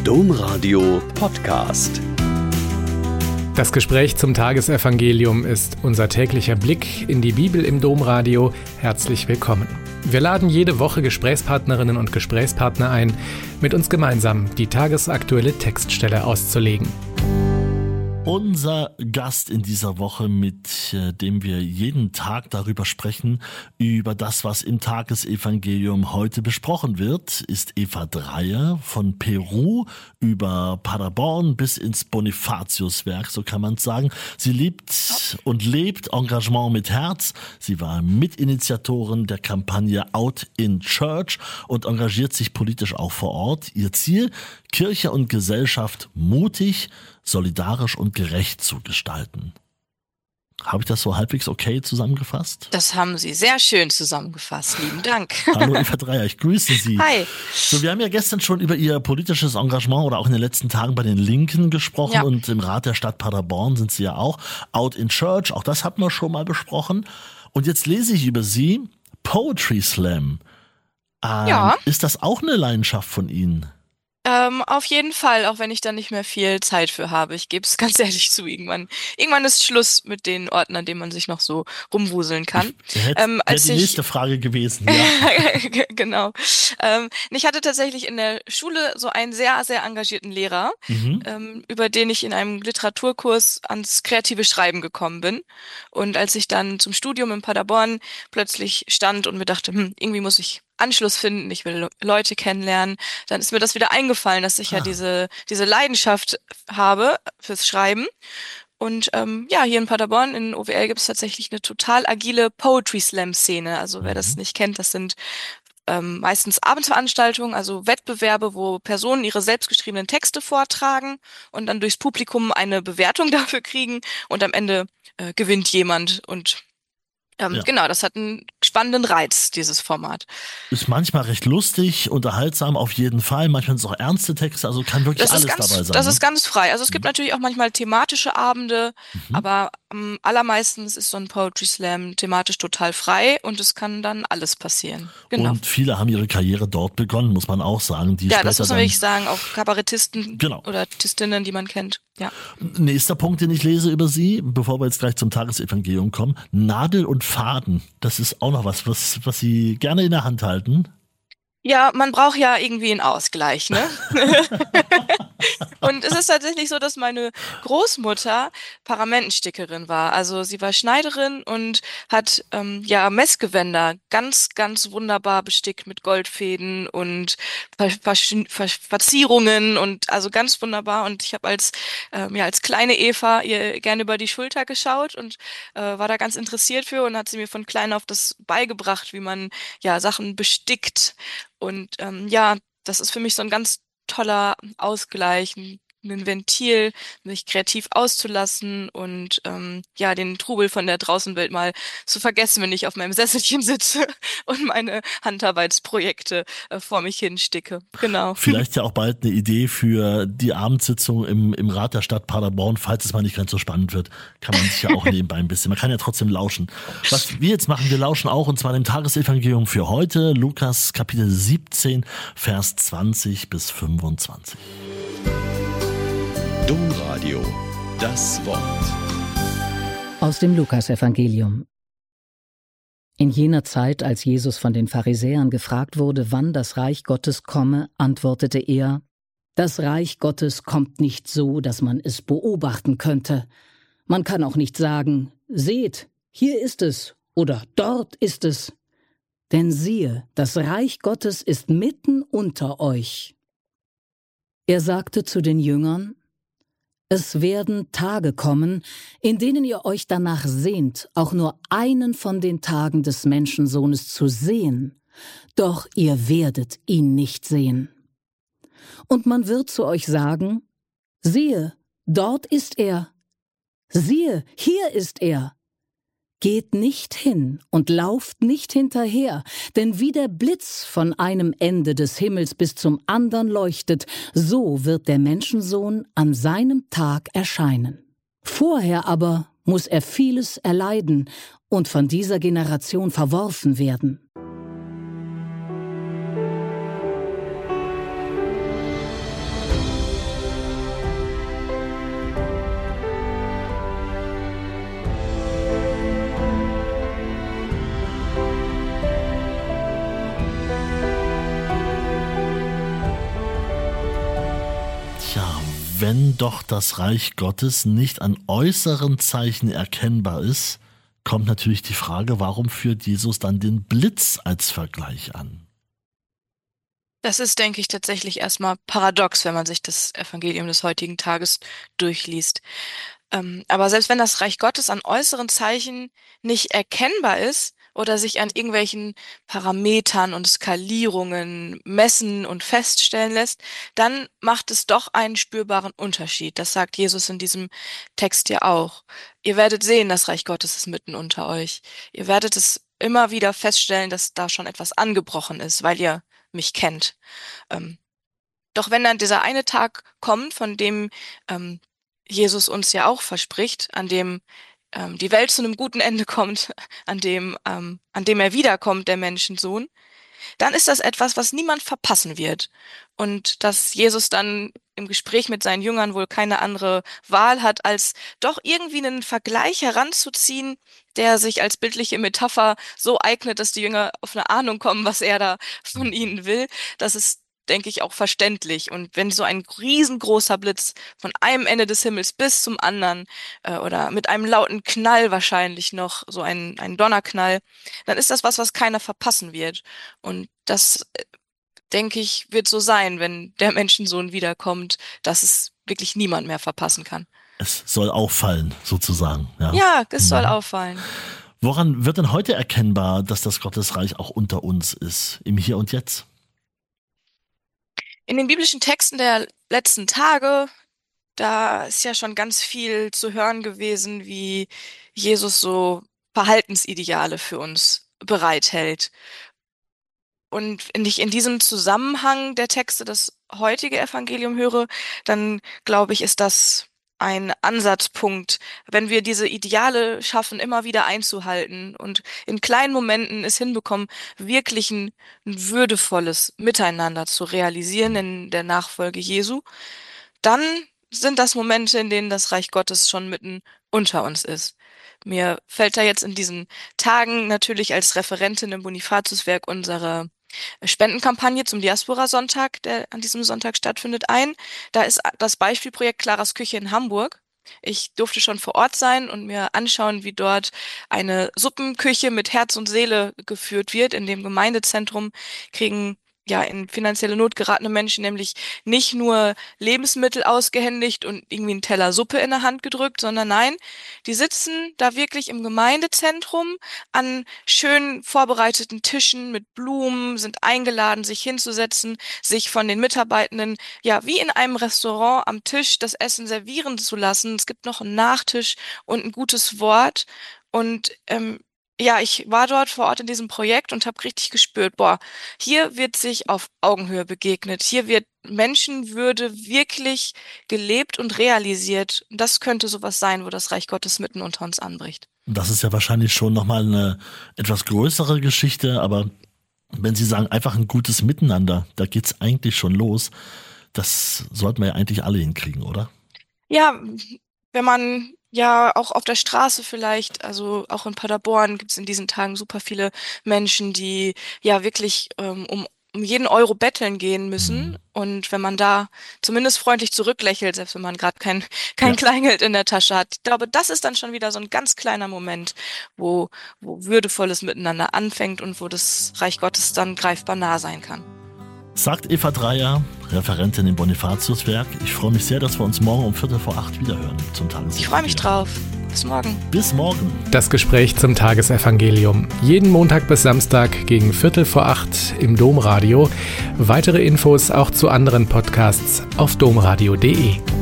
Domradio Podcast. Das Gespräch zum Tagesevangelium ist unser täglicher Blick in die Bibel im Domradio. Herzlich willkommen. Wir laden jede Woche Gesprächspartnerinnen und Gesprächspartner ein, mit uns gemeinsam die tagesaktuelle Textstelle auszulegen. Unser Gast in dieser Woche, mit dem wir jeden Tag darüber sprechen, über das, was im Tagesevangelium heute besprochen wird, ist Eva Dreyer von Peru über Paderborn bis ins Bonifatiuswerk, so kann man es sagen. Sie liebt und lebt Engagement mit Herz. Sie war Mitinitiatorin der Kampagne Out in Church und engagiert sich politisch auch vor Ort. Ihr Ziel: Kirche und Gesellschaft mutig, solidarisch und gerecht zu gestalten. Habe ich das so halbwegs okay zusammengefasst? Das haben Sie sehr schön zusammengefasst. Lieben Dank. Hallo Eva Dreyer, ich grüße Sie. Hi. So, wir haben ja gestern schon über Ihr politisches Engagement oder auch in den letzten Tagen bei den Linken gesprochen, ja. Und im Rat der Stadt Paderborn sind Sie ja auch. Out in Church, auch das hatten wir schon mal besprochen. Und jetzt lese ich über Sie Poetry Slam. Ja. Ist das auch eine Leidenschaft von Ihnen? Auf jeden Fall, auch wenn ich da nicht mehr viel Zeit für habe. Ich gebe es ganz ehrlich zu, irgendwann ist Schluss mit den Orten, an denen man sich noch so rumwuseln kann. Wäre die nächste Frage gewesen, ja. Genau. Ich hatte tatsächlich in der Schule so einen sehr, sehr engagierten Lehrer, über den ich in einem Literaturkurs ans kreative Schreiben gekommen bin. Und als ich dann zum Studium in Paderborn plötzlich stand und mir dachte, irgendwie muss ich Anschluss finden, ich will Leute kennenlernen, dann ist mir das wieder eingefallen, dass ich ja diese Leidenschaft habe fürs Schreiben. Und hier in Paderborn, in OWL, gibt es tatsächlich eine total agile Poetry Slam Szene. Also wer das nicht kennt, das sind meistens Abendsveranstaltungen, also Wettbewerbe, wo Personen ihre selbstgeschriebenen Texte vortragen und dann durchs Publikum eine Bewertung dafür kriegen und am Ende gewinnt jemand. Und genau, das hat einen spannenden Reiz, dieses Format. Ist manchmal recht lustig, unterhaltsam auf jeden Fall. Manchmal sind es auch ernste Texte, also kann wirklich alles dabei sein. Das ist ganz frei. Also es gibt natürlich auch manchmal thematische Abende, aber am allermeisten ist so ein Poetry Slam thematisch total frei und es kann dann alles passieren. Genau. Und viele haben ihre Karriere dort begonnen, muss man auch sagen. Die das muss man wirklich sagen, auch Kabarettisten oder Artistinnen, die man kennt. Ja. Nächster Punkt, den ich lese über Sie, bevor wir jetzt gleich zum Tagesevangelium kommen: Nadel und Faden. Das ist auch noch was Sie gerne in der Hand halten. Ja, man braucht ja irgendwie einen Ausgleich, ne? Und es ist tatsächlich so, dass meine Großmutter Paramentenstickerin war. Also sie war Schneiderin und hat Messgewänder ganz, ganz wunderbar bestickt mit Goldfäden und Verzierungen und also ganz wunderbar. Und ich habe als kleine Eva ihr gerne über die Schulter geschaut und war da ganz interessiert für und hat sie mir von klein auf das beigebracht, wie man Sachen bestickt. Und das ist für mich so ein ganz toller Ausgleich, ein Ventil, mich kreativ auszulassen und den Trubel von der Draußenwelt mal zu vergessen, wenn ich auf meinem Sesselchen sitze und meine Handarbeitsprojekte vor mich hinsticke. Genau. Vielleicht ja auch bald eine Idee für die Abendsitzung im Rat der Stadt Paderborn, falls es mal nicht ganz so spannend wird, kann man sich ja auch nebenbei ein bisschen, man kann ja trotzdem lauschen. Was wir jetzt machen, wir lauschen auch, und zwar dem Tagesevangelium für heute, Lukas Kapitel 17, Vers 20 bis 25. Domradio, das Wort. Aus dem Lukasevangelium. In jener Zeit, als Jesus von den Pharisäern gefragt wurde, wann das Reich Gottes komme, antwortete er: Das Reich Gottes kommt nicht so, dass man es beobachten könnte. Man kann auch nicht sagen: Seht, hier ist es oder dort ist es. Denn siehe, das Reich Gottes ist mitten unter euch. Er sagte zu den Jüngern: Es werden Tage kommen, in denen ihr euch danach sehnt, auch nur einen von den Tagen des Menschensohnes zu sehen, doch ihr werdet ihn nicht sehen. Und man wird zu euch sagen: Siehe, dort ist er. Siehe, hier ist er. Geht nicht hin und lauft nicht hinterher, denn wie der Blitz von einem Ende des Himmels bis zum andern leuchtet, so wird der Menschensohn an seinem Tag erscheinen. Vorher aber muss er vieles erleiden und von dieser Generation verworfen werden. Tja, wenn doch das Reich Gottes nicht an äußeren Zeichen erkennbar ist, kommt natürlich die Frage, warum führt Jesus dann den Blitz als Vergleich an? Das ist, denke ich, tatsächlich erstmal paradox, wenn man sich das Evangelium des heutigen Tages durchliest. Aber selbst wenn das Reich Gottes an äußeren Zeichen nicht erkennbar ist oder sich an irgendwelchen Parametern und Skalierungen messen und feststellen lässt, dann macht es doch einen spürbaren Unterschied. Das sagt Jesus in diesem Text ja auch. Ihr werdet sehen, das Reich Gottes ist mitten unter euch. Ihr werdet es immer wieder feststellen, dass da schon etwas angebrochen ist, weil ihr mich kennt. Doch wenn dann dieser eine Tag kommt, von dem Jesus uns ja auch verspricht, an dem die Welt zu einem guten Ende kommt, an dem er wiederkommt, der Menschensohn, dann ist das etwas, was niemand verpassen wird. Und dass Jesus dann im Gespräch mit seinen Jüngern wohl keine andere Wahl hat, als doch irgendwie einen Vergleich heranzuziehen, der sich als bildliche Metapher so eignet, dass die Jünger auf eine Ahnung kommen, was er da von ihnen will. Das ist, denke ich, auch verständlich. Und wenn so ein riesengroßer Blitz von einem Ende des Himmels bis zum anderen oder mit einem lauten Knall wahrscheinlich noch, so ein Donnerknall, dann ist das was keiner verpassen wird. Und das, denke ich, wird so sein, wenn der Menschensohn wiederkommt, dass es wirklich niemand mehr verpassen kann. Es soll auffallen, sozusagen. Ja, es soll auffallen. Woran wird denn heute erkennbar, dass das Gottesreich auch unter uns ist, im Hier und Jetzt? In den biblischen Texten der letzten Tage, da ist ja schon ganz viel zu hören gewesen, wie Jesus so Verhaltensideale für uns bereithält. Und wenn ich in diesem Zusammenhang der Texte das heutige Evangelium höre, dann glaube ich, ist das ein Ansatzpunkt, wenn wir diese Ideale schaffen, immer wieder einzuhalten und in kleinen Momenten es hinbekommen, wirklich ein würdevolles Miteinander zu realisieren in der Nachfolge Jesu, dann sind das Momente, in denen das Reich Gottes schon mitten unter uns ist. Mir fällt da jetzt in diesen Tagen natürlich als Referentin im Bonifatiuswerk unsere Spendenkampagne zum Diaspora-Sonntag, der an diesem Sonntag stattfindet, ein. Da ist das Beispielprojekt Claras Küche in Hamburg. Ich durfte schon vor Ort sein und mir anschauen, wie dort eine Suppenküche mit Herz und Seele geführt wird. In dem Gemeindezentrum kriegen in finanzielle Not geratene Menschen nämlich nicht nur Lebensmittel ausgehändigt und irgendwie einen Teller Suppe in der Hand gedrückt, sondern nein, die sitzen da wirklich im Gemeindezentrum an schön vorbereiteten Tischen mit Blumen, sind eingeladen, sich hinzusetzen, sich von den Mitarbeitenden, wie in einem Restaurant am Tisch das Essen servieren zu lassen. Es gibt noch einen Nachtisch und ein gutes Wort und ich war dort vor Ort in diesem Projekt und habe richtig gespürt, hier wird sich auf Augenhöhe begegnet. Hier wird Menschenwürde wirklich gelebt und realisiert. Das könnte sowas sein, wo das Reich Gottes mitten unter uns anbricht. Das ist ja wahrscheinlich schon nochmal eine etwas größere Geschichte, aber wenn Sie sagen, einfach ein gutes Miteinander, da geht's eigentlich schon los. Das sollten wir ja eigentlich alle hinkriegen, oder? Ja, wenn man auch auf der Straße vielleicht, also auch in Paderborn gibt es in diesen Tagen super viele Menschen, die wirklich um jeden Euro betteln gehen müssen. Und wenn man da zumindest freundlich zurücklächelt, selbst wenn man gerade kein Kleingeld in der Tasche hat, ich glaube, das ist dann schon wieder so ein ganz kleiner Moment, wo würdevolles Miteinander anfängt und wo das Reich Gottes dann greifbar nah sein kann. Sagt Eva Dreier, Referentin im Bonifatiuswerk. Ich freue mich sehr, dass wir uns morgen um 7:45 wiederhören zum Tagesevangelium. Ich freue mich drauf. Bis morgen. Bis morgen. Das Gespräch zum Tagesevangelium. Jeden Montag bis Samstag gegen 7:45 im Domradio. Weitere Infos auch zu anderen Podcasts auf domradio.de.